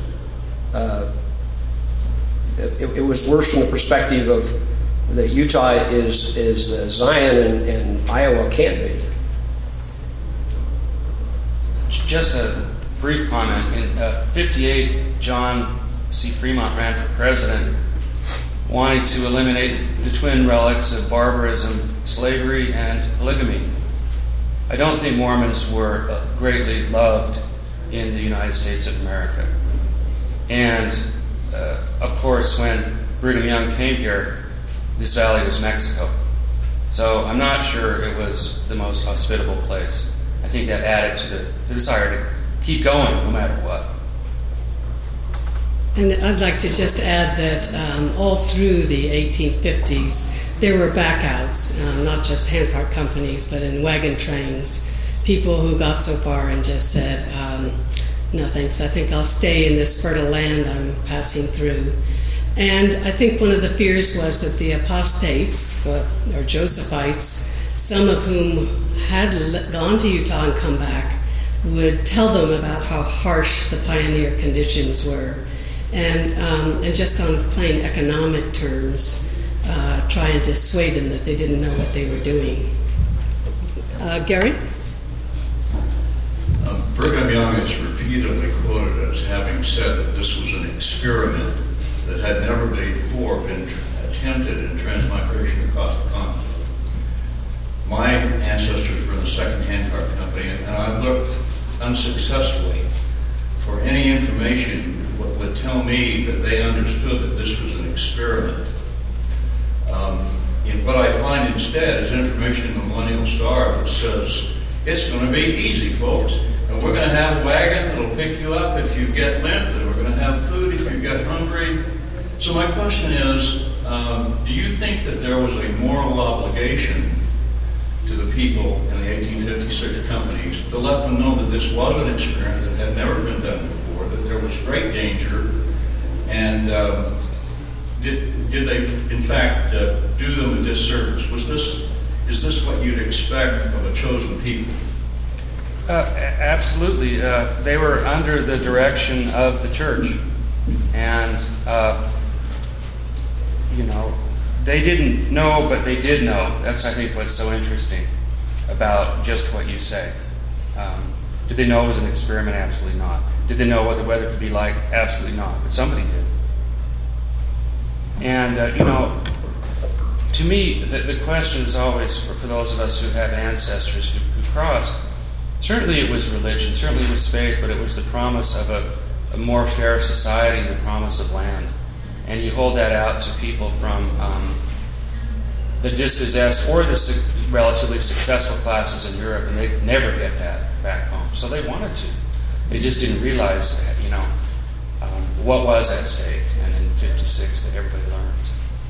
Speaker 6: It was worse from the perspective of that Utah is Zion and Iowa can't be.
Speaker 3: Just a brief comment. In 58, John C. Fremont ran for president, wanting to eliminate the twin relics of barbarism, slavery, and polygamy. I don't think Mormons were greatly loved in the United States of America. And, of course, when Brigham Young came here, this valley was Mexico. So I'm not sure it was the most hospitable place. I think that added to the desire to keep going no matter what.
Speaker 1: And I'd like to just add that all through the 1850s, there were backouts, not just handcart companies, but in wagon trains, people who got so far and just said, no thanks, I think I'll stay in this fertile land I'm passing through. And I think one of the fears was that the apostates, or Josephites, some of whom had gone to Utah and come back, would tell them about how harsh the pioneer conditions were. And just on plain economic terms, try and dissuade them that they didn't know what they were doing. Gary?
Speaker 8: Brigham Young is repeatedly quoted as having said that this was an experiment that had never before been attempted in transmigration across the continent. My ancestors were in the second handcart company, and I looked unsuccessfully for any information that would tell me that they understood that this was an experiment. And what I find instead is information in the Millennial Star that says, it's going to be easy, folks. And we're going to have a wagon that'll pick you up if you get limp, and we're going to have food if you get hungry. So my question is, do you think that there was a moral obligation to the people in the 1856 companies to let them know that this was an experiment that had never been done before, that there was great danger, and did they, in fact, do them a disservice? Is this what you'd expect of a chosen people?
Speaker 3: Absolutely. They were under the direction of the church. And, they didn't know, but they did know. That's, I think, what's so interesting about just what you say. Did they know it was an experiment? Absolutely not. Did they know what the weather could be like? Absolutely not. But somebody did. And, to me, the question is always, for those of us who have ancestors who crossed, certainly it was religion, certainly it was faith, but it was the promise of a more fair society, the promise of land. And you hold that out to people from the dispossessed or the relatively successful classes in Europe, and they'd never get that back home. So they wanted to. They just didn't realize, what was at stake. And in 56, that everybody learned.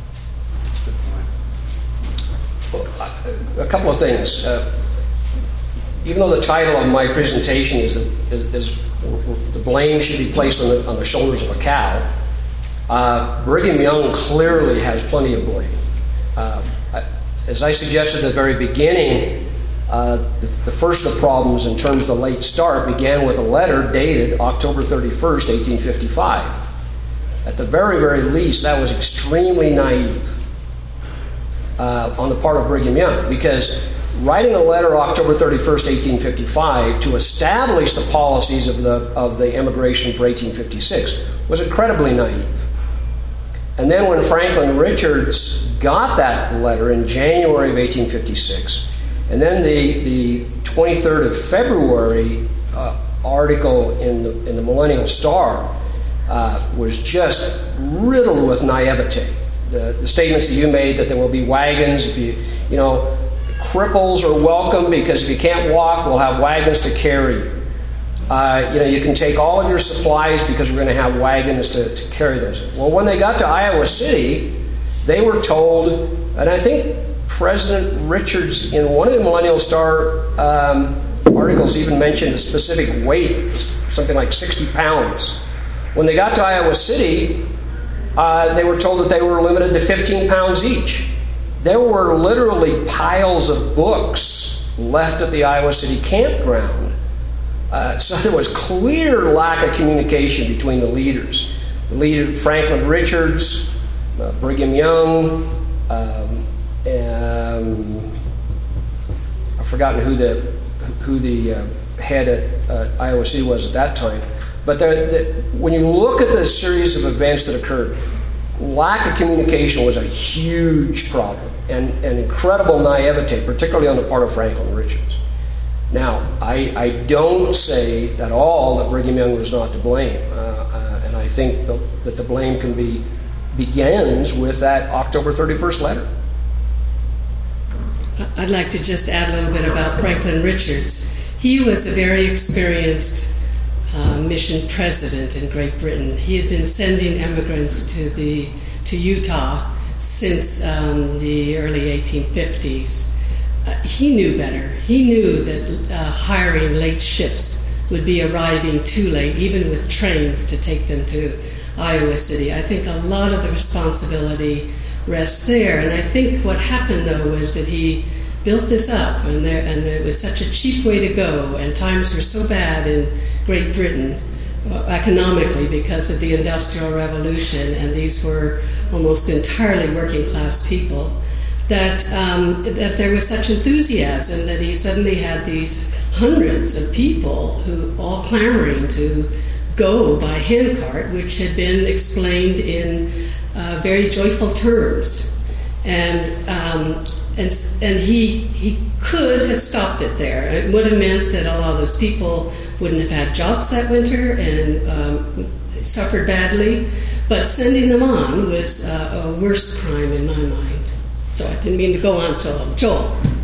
Speaker 3: Good point.
Speaker 6: Well, a couple of things. Even though the title of my presentation is the blame should be placed on the shoulders of a cow, Brigham Young clearly has plenty of blame. As I suggested at the very beginning, The first of the problems in terms of the late start began with a letter dated October 31st, 1855. At the very, very least, that was extremely naive on the part of Brigham Young, because writing a letter October 31st, 1855 to establish the policies of the immigration for 1856 was incredibly naive. And then when Franklin Richards got that letter in January of 1856, and then the 23rd of February article in the Millennial Star was just riddled with naivete. The statements that you made that there will be wagons, if you know, cripples are welcome because if you can't walk, we'll have wagons to carry you. You can take all of your supplies because we're going to have wagons to carry those. Well, when they got to Iowa City, they were told, and I think President Richards in one of the Millennial Star articles even mentioned a specific weight, something like 60 pounds. When they got to Iowa City, they were told that they were limited to 15 pounds each. There were literally piles of books left at the Iowa City campground. So there was clear lack of communication between the leaders. The leader, Franklin Richards, Brigham Young, I've forgotten who the head at Iowa City was at that time. But when you look at the series of events that occurred, lack of communication was a huge problem, and incredible naivete, particularly on the part of Franklin Richards. Now, I don't say at all that Brigham Young was not to blame, and I think that the blame begins with that October 31st letter.
Speaker 1: I'd like to just add a little bit about Franklin Richards. He was a very experienced mission president in Great Britain. He had been sending immigrants to Utah since the early 1850s. He knew better. He knew that hiring late ships would be arriving too late, even with trains to take them to Iowa City. I think a lot of the responsibility rests there. And I think what happened, though, was that he built this up, and it was such a cheap way to go, and times were so bad in Great Britain economically because of the Industrial Revolution, and these were almost entirely working class people, that there was such enthusiasm that he suddenly had these hundreds of people who all clamoring to go by handcart, which had been explained in very joyful terms, and he could have stopped it there. It would have meant that a lot of those people wouldn't have had jobs that winter and suffered badly. But sending them on was a worse crime in my mind. So I didn't mean to go on so long. Joel.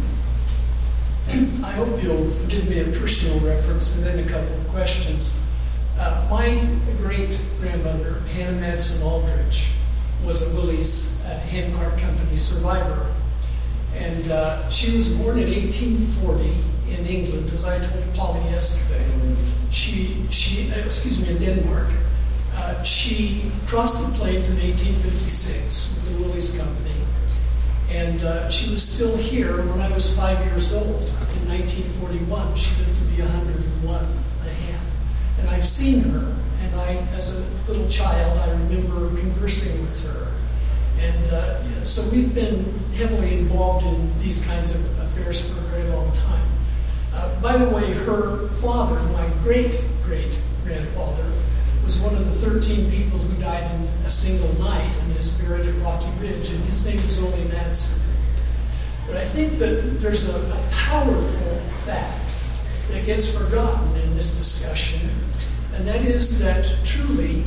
Speaker 9: I hope you'll forgive me a personal reference and then a couple of questions. My great-grandmother, Hannah Madsen Aldrich, was a Willys handcart company survivor. And she was born in 1840 in England, as I told Polly yesterday. In Denmark. She crossed the plains in 1856 with the Willys Company. And she was still here when I was 5 years old. In 1941, she lived to be 101 and a half. And I've seen her, and as a little child, I remember conversing with her. And so we've been heavily involved in these kinds of affairs for a very long time. By the way, her father, my great-great-grandfather, was one of the 13 people who died in a single night and is buried at Rocky Ridge, and his name was Ole Madsen. But I think that there's a powerful fact that gets forgotten in this discussion, and that is that truly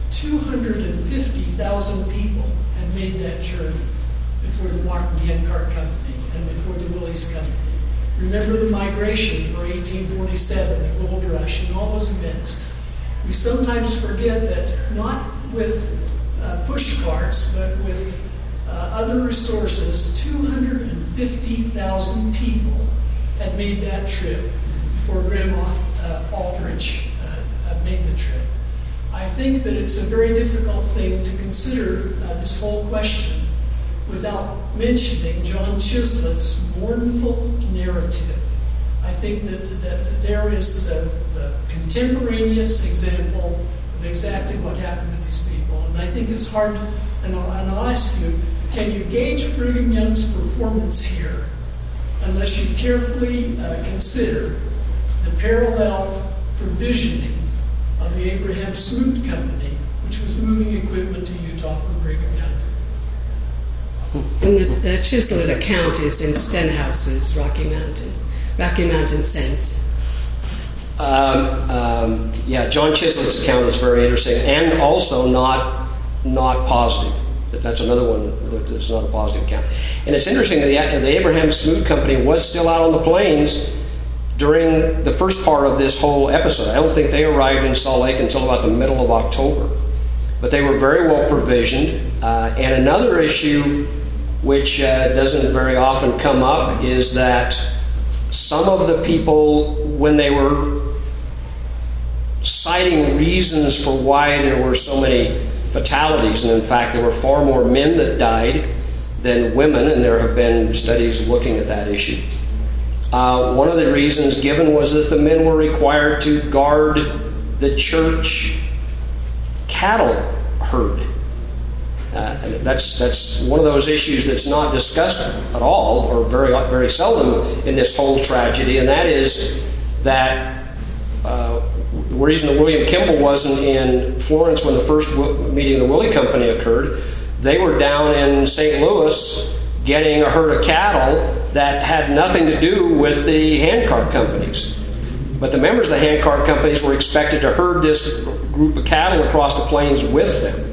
Speaker 9: 250,000 people had made that journey before the Martin Handcart Company and before the Willys Company. Remember the migration for 1847, the gold rush, and all those events. We sometimes forget that not with push carts, but with other resources, 250,000 people had made that trip before Grandma Aldrich made the trip. I think that it's a very difficult thing to consider this whole question without mentioning John Chislett's mournful narrative think that there is the contemporaneous example of exactly what happened to these people. And I think it's hard, and I'll ask you, can you gauge Brigham Young's performance here unless you carefully consider the parallel provisioning of the Abraham Smoot Company, which was moving equipment to Utah for Brigham Young?
Speaker 1: And the Chislett account is in Stenhouse's Rocky Mountain Sense.
Speaker 6: Yeah, John Chislett's account is very interesting, and also not positive. That's another one that's not a positive account. And it's interesting that the Abraham Smoot Company was still out on the plains during the first part of this whole episode. I don't think they arrived in Salt Lake until about the middle of October. But they were very well provisioned. And another issue which doesn't very often come up is that some of the people, when they were citing reasons for why there were so many fatalities, and in fact there were far more men that died than women, and there have been studies looking at that issue. One of the reasons given was that the men were required to guard the church cattle herd. That's one of those issues that's not discussed at all, or very, very seldom in this whole tragedy, and that is that the reason that William Kimball wasn't in Florence when the first meeting of the Willey Company occurred, they were down in St. Louis getting a herd of cattle that had nothing to do with the handcart companies. But the members of the handcart companies were expected to herd this group of cattle across the plains with them.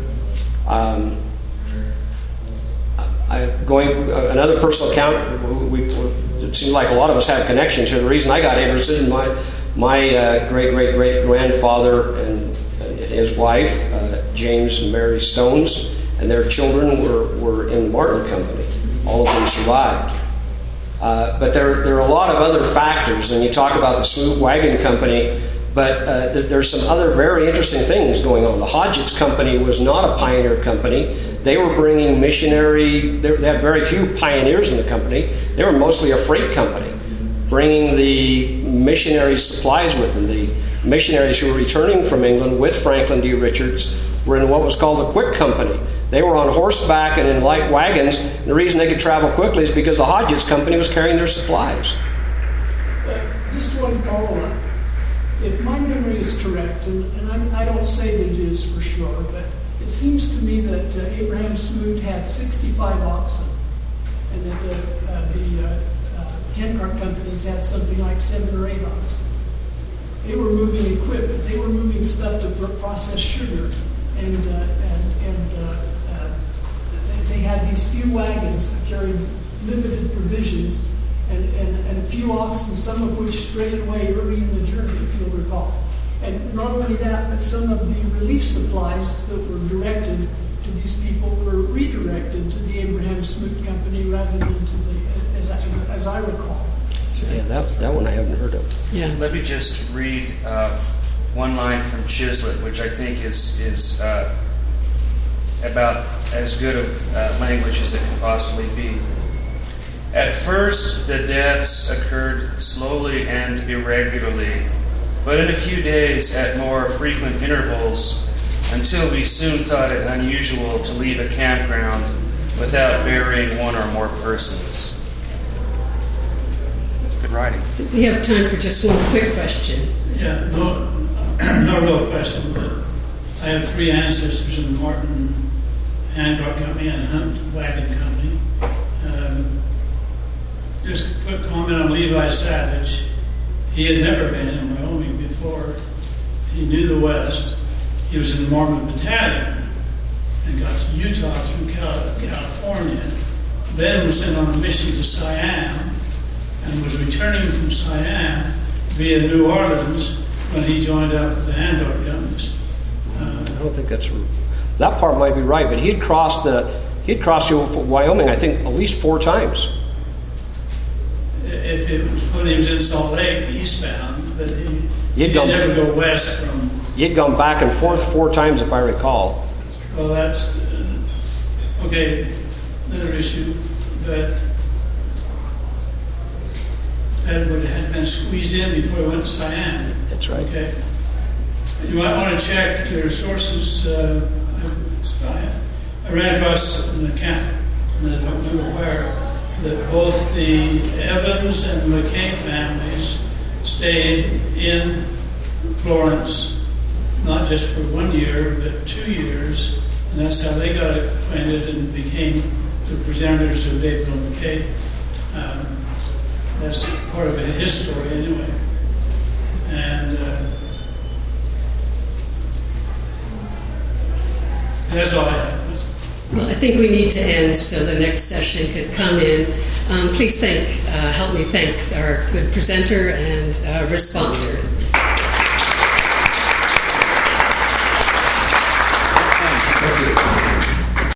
Speaker 6: Another personal account, it seems like a lot of us have connections here. The reason I got interested in my great-great-great-grandfather and his wife, James and Mary Stones, and their children were in the Martin Company. All of them survived. But there are a lot of other factors, and you talk about the Smoot Wagon Company, but there's some other very interesting things going on. The Hodgetts Company was not a pioneer company. They were bringing missionary, they had very few pioneers in the company. They were mostly a freight company, bringing the missionary supplies with them. The missionaries who were returning from England with Franklin D. Richards were in what was called the Quick Company. They were on horseback and in light wagons, and the reason they could travel quickly is because the Hodgetts Company was carrying their supplies.
Speaker 9: Just one follow-up. If my memory is correct, and I don't say that it is for sure, but it seems to me that Abraham Smoot had 65 oxen, and that the handcart companies had something like 7 or 8 oxen. They were moving equipment. They were moving stuff to process sugar, and they had these few wagons that carried limited provisions, and a few oxen, some of which strayed away early in the journey, if you'll recall. And not only that, but some of the relief supplies that were directed to these people were redirected to the Abraham Smoot Company rather than to the, as I recall.
Speaker 6: Yeah, that one I haven't heard of.
Speaker 1: Yeah.
Speaker 3: Let me just read one line from Chislett, which I think is about as good of language as it can possibly be. At first, the deaths occurred slowly and irregularly, but in a few days at more frequent intervals, until we soon thought it unusual to leave a campground without burying one or more persons. Good writing.
Speaker 1: So we have time for just one quick question.
Speaker 10: Yeah, no real question, but I have 3 ancestors in the Martin Handcart Company and Hunt Wagon Company. Just a quick comment on Levi Savage. He had never been in Wyoming before. He knew the West. He was in the Mormon Battalion and got to Utah through California. Then was sent on a mission to Siam and was returning from Siam via New Orleans when he joined up with the handcart companies.
Speaker 6: I don't think that's that part might be right, but he'd crossed Wyoming, I think, at least 4 times.
Speaker 10: If it was when he was in Salt Lake, eastbound, but he didn't ever go west from.
Speaker 6: He'd gone back and forth 4 times, if I recall.
Speaker 10: Well, that's okay. Another issue, but that would have been squeezed in before he went to Siam.
Speaker 6: That's right.
Speaker 10: Okay. You might want to check your sources. I ran across an account, and I don't remember where, that both the Evans and the McKay families stayed in Florence, not just for 1 year, but 2 years, and that's how they got acquainted and became the presenters of David O. McKay. That's part of his story anyway. And that's all I have.
Speaker 1: Well, I think we need to end so the next session could come in. Please help me thank our good presenter and responder.